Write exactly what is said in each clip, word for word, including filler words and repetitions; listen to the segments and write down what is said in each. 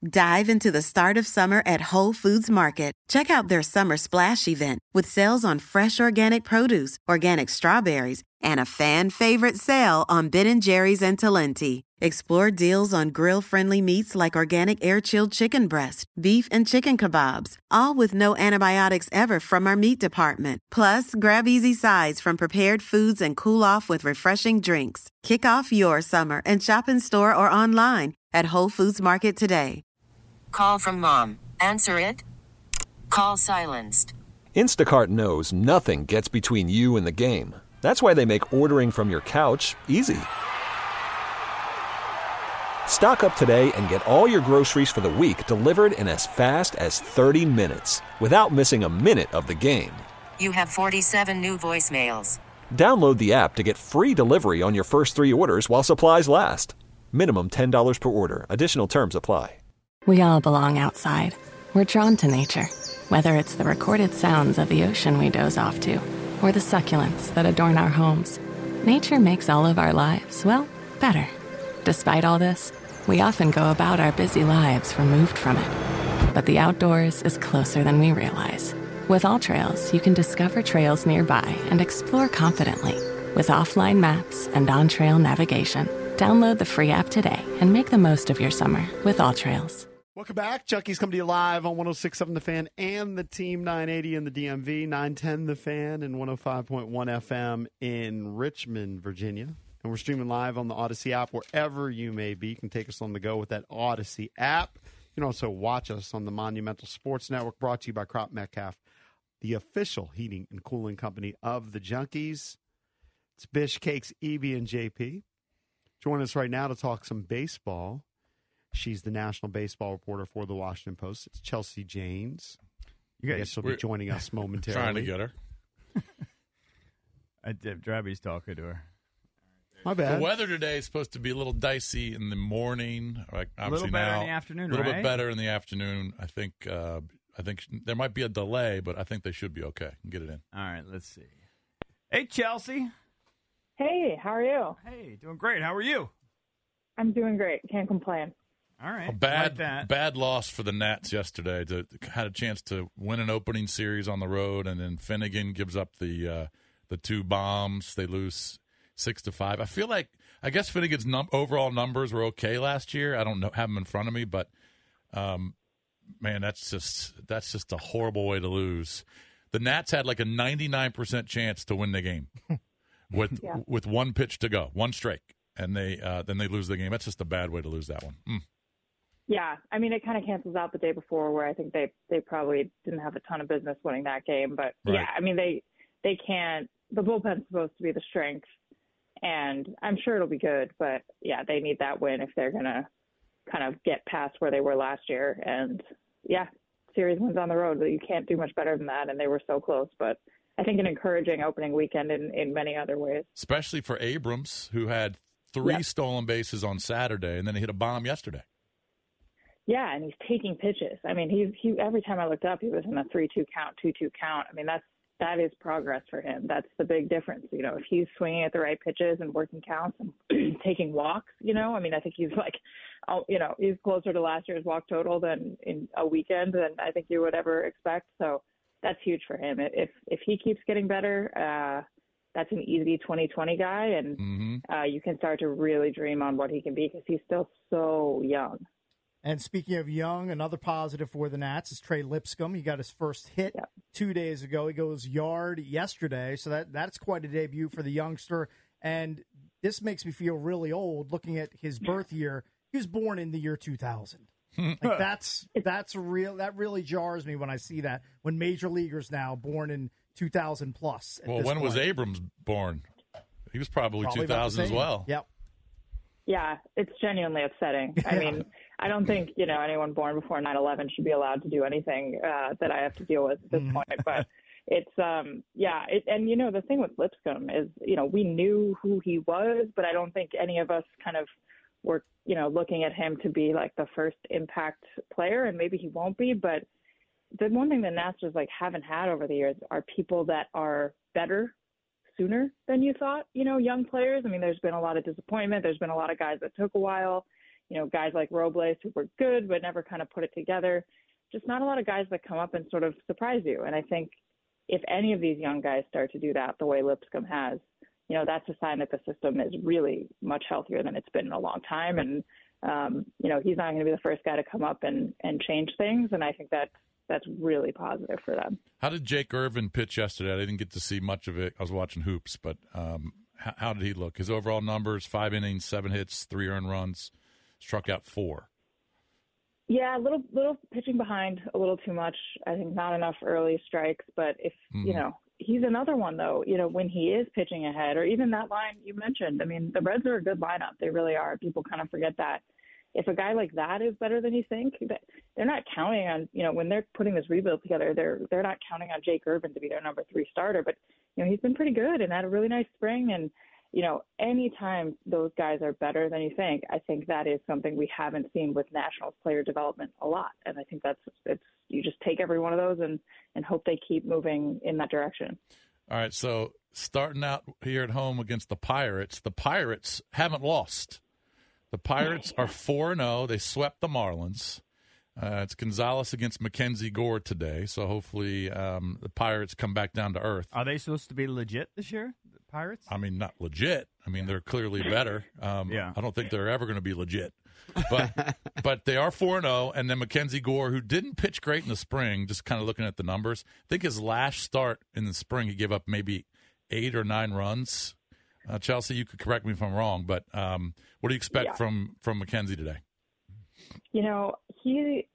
Dive into the start of summer at Whole Foods Market. Check out their Summer Splash event with sales on fresh organic produce, organic strawberries, and a fan-favorite sale on Ben and Jerry's and Talenti. Explore deals on grill-friendly meats like organic air-chilled chicken breast, beef and chicken kebabs, all with no antibiotics ever from our meat department. Plus, grab easy sides from prepared foods and cool off with refreshing drinks. Kick off your summer and shop in store or online at Whole Foods Market today. Call from mom. Answer it. Call silenced. Instacart knows nothing gets between you and the game. That's why they make ordering from your couch easy. Stock up today and get all your groceries for the week delivered in as fast as thirty minutes without missing a minute of the game. You have forty-seven new voicemails. Download the app to get free delivery on your first three orders while supplies last. Minimum ten dollars per order. Additional terms apply. We all belong outside. We're drawn to nature, whether it's the recorded sounds of the ocean we doze off to, or the succulents that adorn our homes. Nature makes all of our lives, well, better. Despite all this, we often go about our busy lives removed from it. But the outdoors is closer than we realize. With AllTrails, you can discover trails nearby and explore confidently. With offline maps and on-trail navigation, download the free app today and make the most of your summer with AllTrails. Welcome back. Chucky's coming to you live on one oh six point seven The Fan and the Team nine eighty in the D M V, nine ten The Fan and one oh five point one F M in Richmond, Virginia. And we're streaming live on the Odyssey app wherever you may be. You can take us on the go with that Odyssey app. You can also watch us on the Monumental Sports Network, brought to you by Crop Metcalf, the official heating and cooling company of the Junkies. It's Bish, Cakes, Evie, and J P. Join us right now to talk some baseball. She's the national baseball reporter for the Washington Post. It's Chelsea Janes. You guys, I guess she'll be joining us momentarily. Trying to get her. I did. Drabby's talking to her. My bad. The weather today is supposed to be a little dicey in the morning. Like obviously a little better now, in the afternoon, A little right? bit better in the afternoon. I think. Uh, I think sh- there might be a delay, but I think they should be okay. Get it in. All right. Let's see. Hey, Chelsea. Hey, how are you? Hey, doing great. How are you? I'm doing great. Can't complain. All right. A bad, like that. bad loss for the Nats yesterday. To, had a chance to win an opening series on the road, and then Finnegan gives up the uh, the two bombs. They lose six to five. I feel like I guess Finnegan's num- overall numbers were okay last year. I don't know, have them in front of me, but um, man, that's just that's just a horrible way to lose. The Nats had like a ninety-nine percent chance to win the game with yeah. with one pitch to go, one strike, and they uh, then they lose the game. That's just a bad way to lose that one. Mm. Yeah, I mean, it kind of cancels out the day before where I think they, they probably didn't have a ton of business winning that game. But, Right. yeah, I mean, they they can't – the bullpen's supposed to be the strength, and I'm sure it'll be good. But, yeah, they need that win if they're going to kind of get past where they were last year. And, yeah, series wins on the road, but you can't do much better than that, and they were so close. But I think an encouraging opening weekend in, in many other ways. Especially for Abrams, who had three Yep. stolen bases on Saturday, and then he hit a bomb yesterday. Yeah, and he's taking pitches. I mean, he's he every time I looked up, he was in a three two count, two two count. I mean, that's that is progress for him. That's the big difference. You know, if he's swinging at the right pitches and working counts and taking walks, you know, I mean, I think he's like, oh, you know, he's closer to last year's walk total than in a weekend than I think you would ever expect. So that's huge for him. If if he keeps getting better, uh, that's an easy twenty twenty guy, and Mm-hmm. uh, you can start to really dream on what he can be because he's still so young. And speaking of young, another positive for the Nats is Trey Lipscomb. He got his first hit Yep. two days ago. He goes yard yesterday, so that that's quite a debut for the youngster. And this makes me feel really old looking at his birth year. He was born in the year two thousand. Like that's that's real. That really jars me when I see that. When major leaguers now born in two thousand plus. at Well, this when was point. Abrams born? He was probably, Probably two about the thousand as same. well. Yep. Yeah, it's genuinely upsetting. I mean, I don't think, you know, anyone born before nine eleven should be allowed to do anything uh, that I have to deal with at this Mhm. point. But it's, um, yeah. It, and, you know, the thing with Lipscomb is, you know, we knew who he was, but I don't think any of us kind of were, you know, looking at him to be like the first impact player. And maybe he won't be. But the one thing the Nats just like haven't had over the years are people that are better sooner than you thought, you know, young players. I mean, there's been a lot of disappointment. There's been a lot of guys that took a while. you know, guys like Robles who were good but never kind of put it together. Just not a lot of guys that come up and sort of surprise you. And I think if any of these young guys start to do that the way Lipscomb has, you know, that's a sign that the system is really much healthier than it's been in a long time. And, um, you know, he's not going to be the first guy to come up and, and change things. And I think that's, that's really positive for them. How did Jake Irvin pitch yesterday? I didn't get to see much of it. I was watching hoops, but um, how, how did he look? His overall numbers, five innings, seven hits, three earned runs, struck out four. Yeah, a little little pitching behind a little too much. I think not enough early strikes. But if, mm-hmm. you know, he's another one, though, you know, when he is pitching ahead, or even that line you mentioned, I mean, the Reds are a good lineup. They really are. People kind of forget that. If a guy like that is better than you think, they're not counting on, you know, when they're putting this rebuild together, they're they're not counting on Jake Irvin to be their number three starter. But, you know, he's been pretty good and had a really nice spring. And, you know, anytime those guys are better than you think, I think that is something we haven't seen with Nationals player development a lot. And I think that's, it's, you just take every one of those and, and hope they keep moving in that direction. All right. So starting out here at home against the Pirates, the Pirates haven't lost. The Pirates are four and oh. They swept the Marlins. Uh, it's Gonzalez against Mackenzie Gore today. So hopefully um, the Pirates come back down to earth. Are they supposed to be legit this year? Pirates? I mean, not legit. I mean, they're clearly better. Um, yeah. I don't think they're ever going to be legit. But but they are four and oh. And then Mackenzie Gore, who didn't pitch great in the spring, just kind of looking at the numbers, I think his last start in the spring, he gave up maybe eight or nine runs. Uh, Chelsea, you could correct me if I'm wrong, but um, what do you expect yeah. from, from Mackenzie today? You know, he,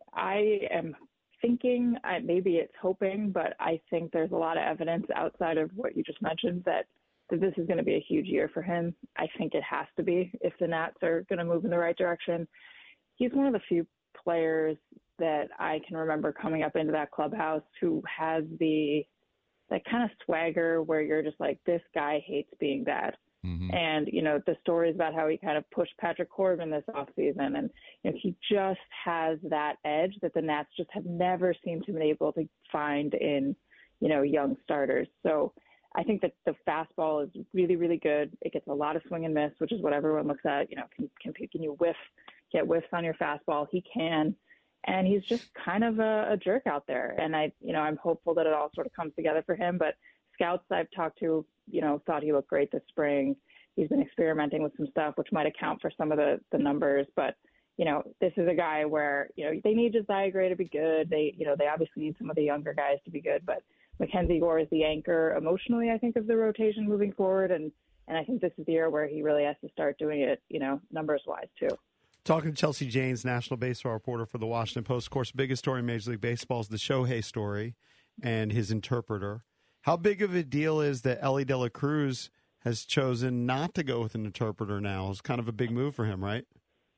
I am thinking, I, maybe it's hoping, but I think there's a lot of evidence outside of what you just mentioned that, that this is going to be a huge year for him. I think it has to be if the Nats are going to move in the right direction. He's one of the few players that I can remember coming up into that clubhouse who has the that kind of swagger where you're just like, this guy hates being bad. Mm-hmm. And, you know, the stories about how he kind of pushed Patrick Corbin this offseason. And, you know, he just has that edge that the Nats just have never seemed to be able to find in, you know, young starters. So I think that the fastball is really, really good. It gets a lot of swing and miss, which is what everyone looks at. You know, can, can, can you whiff, get whiffs on your fastball? He can. And he's just kind of a, a jerk out there. And I, you know, I'm hopeful that it all sort of comes together for him. But scouts I've talked to, you know, thought he looked great this spring. He's been experimenting with some stuff, which might account for some of the, the numbers. But, you know, this is a guy where, you know, they need Josiah Gray to be good. They, you know, they obviously need some of the younger guys to be good. But Mackenzie Gore is the anchor emotionally, I think, of the rotation moving forward. And, and I think this is the year where he really has to start doing it, you know, numbers-wise, too. Talking to Chelsea Janes, national baseball reporter for the Washington Post. Of course, biggest story in Major League Baseball is the Shohei story and his interpreter. How big of a deal is that Ellie De La Cruz has chosen not to go with an interpreter now? It's kind of a big move for him, right?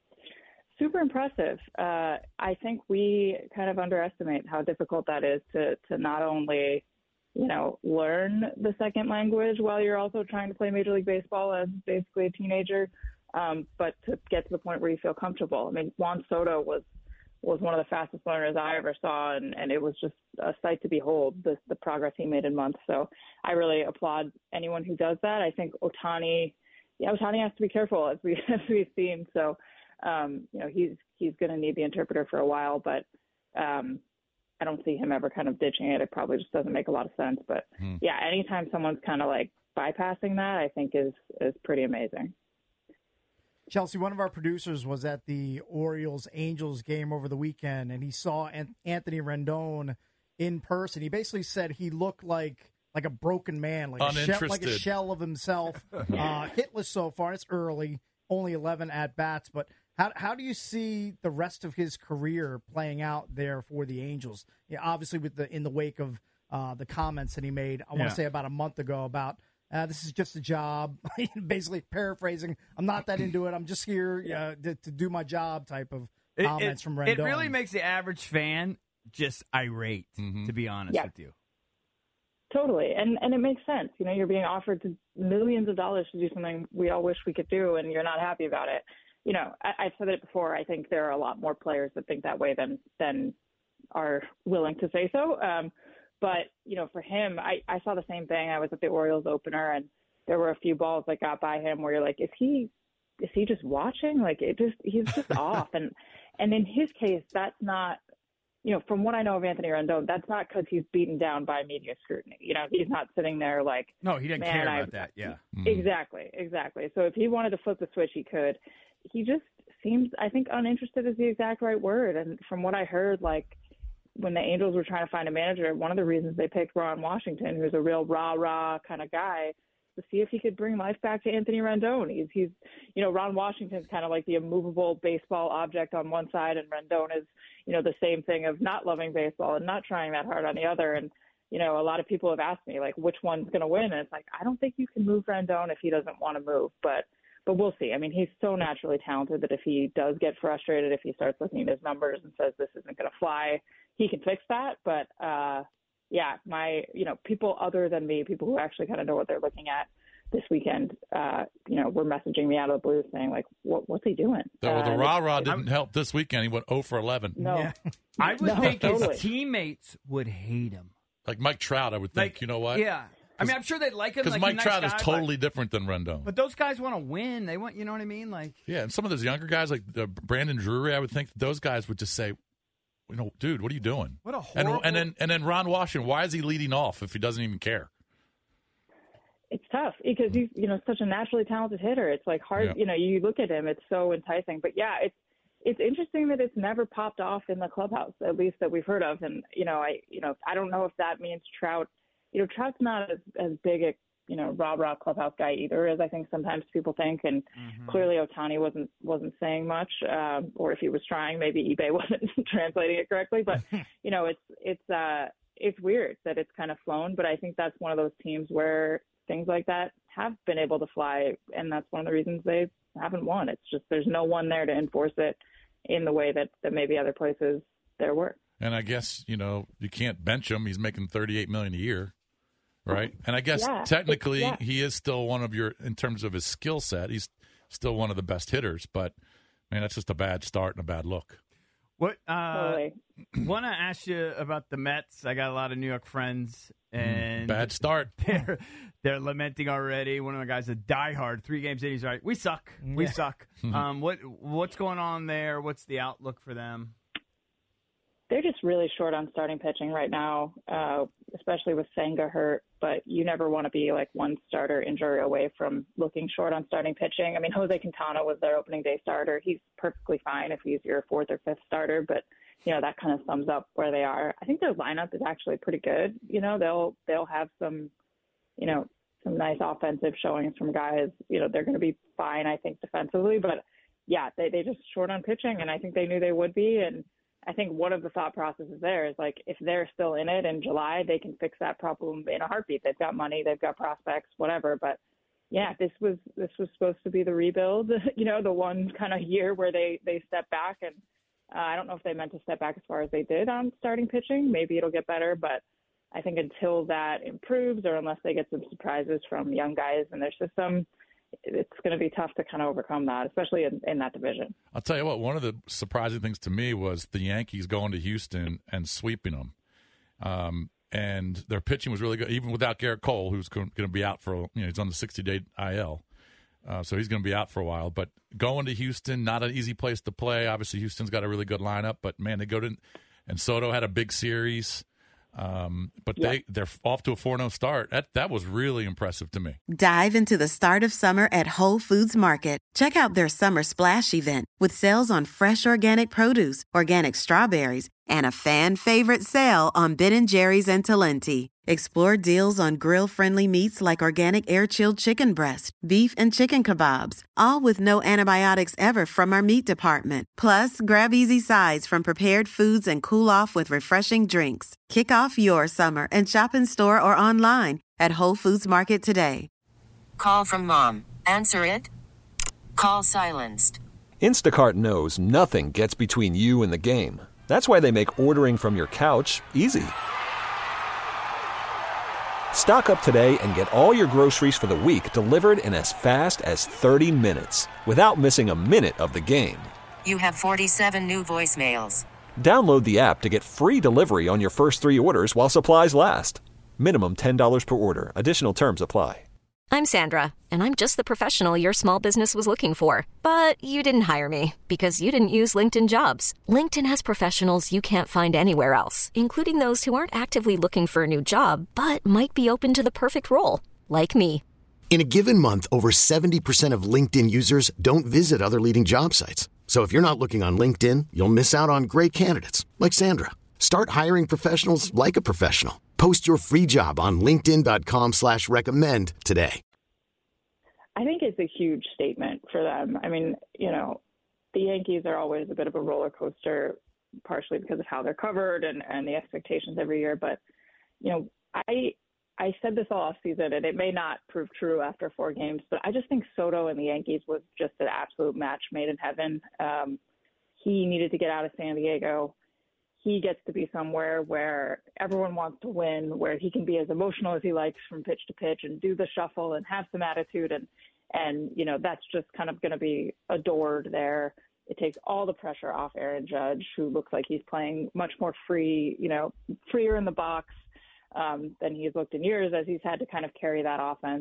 Super impressive. Uh, I think we kind of underestimate how difficult that is to, to not only, you know, learn the second language while you're also trying to play Major League Baseball as basically a teenager. Um, but to get to the point where you feel comfortable. I mean, Juan Soto was was one of the fastest learners I ever saw, and, and it was just a sight to behold, the, the progress he made in months. So I really applaud anyone who does that. I think Ohtani, yeah, Ohtani has to be careful, as, we, as we've seen. So, um, you know, he's he's going to need the interpreter for a while, but um, I don't see him ever kind of ditching it. It probably just doesn't make a lot of sense. But, hmm. yeah, anytime someone's kind of like bypassing that, I think is is pretty amazing. Chelsea, one of our producers was at the Orioles-Angels game over the weekend, and he saw Anthony Rendon in person. He basically said he looked like like a broken man, like, a shell, like a shell of himself. uh, hitless so far. It's early, only eleven at-bats. But how how do you see the rest of his career playing out there for the Angels? Yeah, obviously, with the in the wake of uh, the comments that he made, I want to yeah. say about a month ago about Uh, this is just a job, basically paraphrasing. I'm not that into it. I'm just here uh, to, to do my job type of comments it, it, from Rendon. It really makes the average fan just irate, mm-hmm. to be honest yeah. with you. Totally. And and it makes sense. You know, you're being offered to millions of dollars to do something we all wish we could do, and you're not happy about it. You know, I, I've said it before. I think there are a lot more players that think that way than, than are willing to say so. Um But, you know, for him, I, I saw the same thing. I was at the Orioles opener, and there were a few balls that got by him where you're like, is he is he just watching? Like it just he's just off. And and in his case, that's not, you know, from what I know of Anthony Rendon, that's not because he's beaten down by media scrutiny. You know, he's not sitting there like, no, he didn't man, care I, about that. Yeah, exactly, exactly. So if he wanted to flip the switch, he could. He just seems, I think, uninterested is the exact right word. And from what I heard, like when the Angels were trying to find a manager, one of the reasons they picked Ron Washington, who's a real rah rah kind of guy, to see if he could bring life back to Anthony Rendon. He's, he's, you know, Ron Washington's kind of like the immovable baseball object on one side, and Rendon is, you know, the same thing of not loving baseball and not trying that hard on the other. And, you know, a lot of people have asked me, like, which one's going to win? And it's like, I don't think you can move Rendon if he doesn't want to move, but, but we'll see. I mean, he's so naturally talented that if he does get frustrated, if he starts looking at his numbers and says this isn't going to fly, he can fix that. But, uh, yeah, my, you know, people other than me, people who actually kind of know what they're looking at this weekend, uh, you know, were messaging me out of the blue saying, like, what, what's he doing? The, well, the uh, rah-rah didn't I'm, help this weekend. He went oh for eleven. No. Yeah. I would no, think totally. his teammates would hate him. Like Mike Trout, I would think, like, you know what? Yeah. I mean, I'm sure they'd like him. Because like, Mike nice Trout guy, is totally but, different than Rendon. But those guys want to win. They want, you know what I mean? Like, yeah, and some of those younger guys, like uh, Brandon Drury, I would think that those guys would just say, you know, dude, what are you doing? What a horrible... And, and then and then Ron Washington, why is he leading off if he doesn't even care? It's tough because he's, you know, such a naturally talented hitter. It's like hard, yeah. you know, you look at him, it's so enticing. But yeah, it's it's interesting that it's never popped off in the clubhouse, at least that we've heard of. And you know, I you know, I don't know if that means Trout. You know, Trout's not as, as big a, you know, rah rah clubhouse guy either, as I think sometimes people think. And mm-hmm. clearly, Ohtani wasn't wasn't saying much, um, or if he was trying, maybe eBay wasn't translating it correctly. But you know, it's it's uh it's weird that it's kind of flown. But I think that's one of those teams where things like that have been able to fly, and that's one of the reasons they haven't won. It's just there's no one there to enforce it in the way that, that maybe other places there were. And I guess, you know, you can't bench him. He's making thirty-eight million dollars a year, right? And I guess yeah, technically yeah. he is still one of your, in terms of his skill set, he's still one of the best hitters. But, man, that's just a bad start and a bad look. What uh, totally. want to ask you about the Mets? I got a lot of New York friends, and mm, bad start. They're they're lamenting already. One of my guys, a diehard, three games in, he's right. We suck. We Yeah. suck. um, what what's going on there? What's the outlook for them? They're just really short on starting pitching right now, uh, especially with Senga hurt. But you never want to be like one starter injury away from looking short on starting pitching. I mean, Jose Quintana was their opening day starter. He's perfectly fine if he's your fourth or fifth starter, but you know, that kind of sums up where they are. I think their lineup is actually pretty good. You know, they'll they'll have some, you know, some nice offensive showings from guys. You know, they're going to be fine, I think, defensively. But yeah, they they just short on pitching, and I think they knew they would be. And I think one of the thought processes there is like, if they're still in it in July, they can fix that problem in a heartbeat. They've got money, they've got prospects, whatever. But yeah, this was this was supposed to be the rebuild. You know, the one kind of year where they they step back, and uh, I don't know if they meant to step back as far as they did on starting pitching. Maybe it'll get better, but I think until that improves, or unless they get some surprises from young guys in their system, it's going to be tough to kind of overcome that, especially in, in that division. I'll tell you what, one of the surprising things to me was the Yankees going to Houston and sweeping them. Um, and their pitching was really good, even without Garrett Cole, who's going to be out for, you know, he's on the sixty-day I L. Uh, so he's going to be out for a while. But going to Houston, not an easy place to play. Obviously, Houston's got a really good lineup. But, man, they go to – and Soto had a big series. Um, but yeah. they, they're off to a four oh start. That, that was really impressive to me. Dive into the start of summer at Whole Foods Market. Check out their Summer Splash event with sales on fresh organic produce, organic strawberries, and a fan-favorite sale on Ben and Jerry's and Talenti. Explore deals on grill-friendly meats like organic air-chilled chicken breast, beef and chicken kebabs, all with no antibiotics ever from our meat department. Plus, grab easy sides from prepared foods and cool off with refreshing drinks. Kick off your summer and shop in store or online at Whole Foods Market today. Call from mom. Answer it. Call silenced. Instacart knows nothing gets between you and the game. That's why they make ordering from your couch easy. Stock up today and get all your groceries for the week delivered in as fast as thirty minutes without missing a minute of the game. You have forty-seven new voicemails. Download the app to get free delivery on your first three orders while supplies last. Minimum ten dollars per order. Additional terms apply. I'm Sandra, and I'm just the professional your small business was looking for. But you didn't hire me because you didn't use LinkedIn Jobs. LinkedIn has professionals you can't find anywhere else, including those who aren't actively looking for a new job, but might be open to the perfect role, like me. In a given month, over seventy percent of LinkedIn users don't visit other leading job sites. So if you're not looking on LinkedIn, you'll miss out on great candidates like Sandra. Start hiring professionals like a professional. Post your free job on linkedin.com slash recommend today. I think it's a huge statement for them. I mean, you know, the Yankees are always a bit of a roller coaster, partially because of how they're covered and, and the expectations every year. But, you know, I I said this all off season, and it may not prove true after four games, but I just think Soto and the Yankees was just an absolute match made in heaven. Um, he needed to get out of San Diego. He gets to be somewhere where everyone wants to win, where he can be as emotional as he likes from pitch to pitch and do the shuffle and have some attitude. And, and you know, that's just kind of going to be adored there. It takes all the pressure off Aaron Judge, who looks like he's playing much more free, you know, freer in the box um, than he's looked in years, as he's had to kind of carry that offense.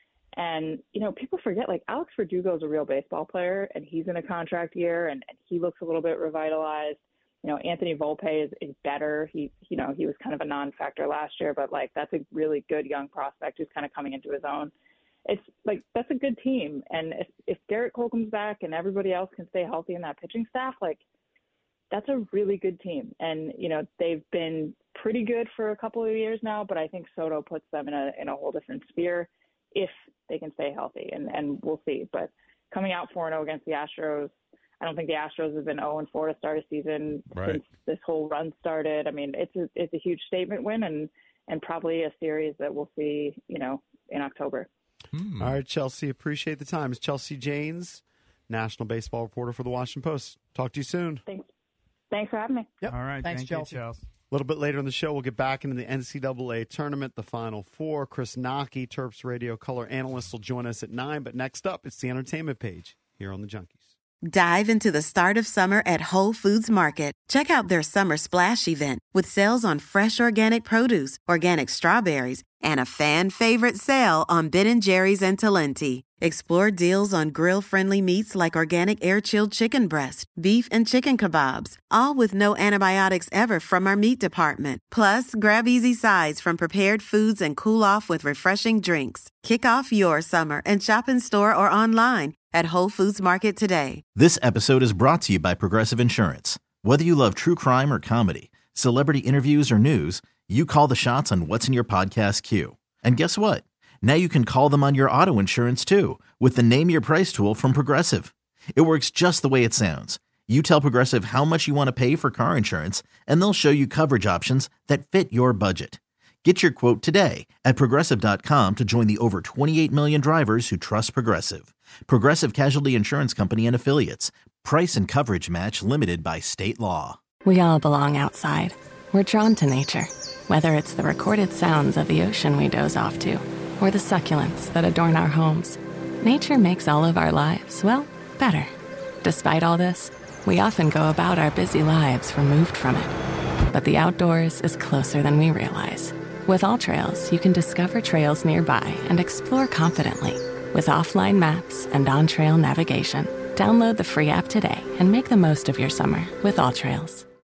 And, you know, people forget, like, Alex Verdugo is a real baseball player, and he's in a contract year, and, and he looks a little bit revitalized. You know, Anthony Volpe is, is better. He, you know, he was kind of a non-factor last year, but, like, that's a really good young prospect who's kind of coming into his own. It's, like, that's a good team. And if, if Garrett Cole comes back and everybody else can stay healthy in that pitching staff, like, that's a really good team. And, you know, they've been pretty good for a couple of years now, but I think Soto puts them in a in a whole different sphere if they can stay healthy, and, and we'll see. But coming out four and oh against the Astros, I don't think the Astros have been oh and four to start a season right. since this whole run started. I mean, it's a, it's a huge statement win, and, and probably a series that we'll see, you know, in October. Hmm. All right, Chelsea, appreciate the time. It's Chelsea Janes, national baseball reporter for the Washington Post. Talk to you soon. Thanks. Thanks for having me. Yep. All right. Thanks, Thank Chelsea. you, Chelsea. A little bit later in the show, we'll get back into the N C double A tournament, the Final Four. Chris Nockey, Terps radio color analyst, will join us at nine. But next up, it's the entertainment page here on the Junkies. Dive into the start of summer at Whole Foods Market. Check out their Summer Splash event with sales on fresh organic produce, organic strawberries, and a fan-favorite sale on Ben and Jerry's and Talenti. Explore deals on grill-friendly meats like organic air-chilled chicken breast, beef and chicken kebabs, all with no antibiotics ever from our meat department. Plus, grab easy sides from prepared foods and cool off with refreshing drinks. Kick off your summer and shop in store or online at Whole Foods Market today. This episode is brought to you by Progressive Insurance. Whether you love true crime or comedy, celebrity interviews or news, you call the shots on what's in your podcast queue. And guess what? Now you can call them on your auto insurance too with the Name Your Price tool from Progressive. It works just the way it sounds. You tell Progressive how much you want to pay for car insurance, and they'll show you coverage options that fit your budget. Get your quote today at Progressive dot com to join the over twenty-eight million drivers who trust Progressive. Progressive Casualty Insurance Company and Affiliates. Price and coverage match limited by state law. We all belong outside. We're drawn to nature, whether it's the recorded sounds of the ocean we doze off to, or the succulents that adorn our homes. Nature makes all of our lives, well, better. Despite all this, we often go about our busy lives removed from it. But the outdoors is closer than we realize. With AllTrails, you can discover trails nearby and explore confidently. With offline maps and on-trail navigation, download the free app today and make the most of your summer with AllTrails.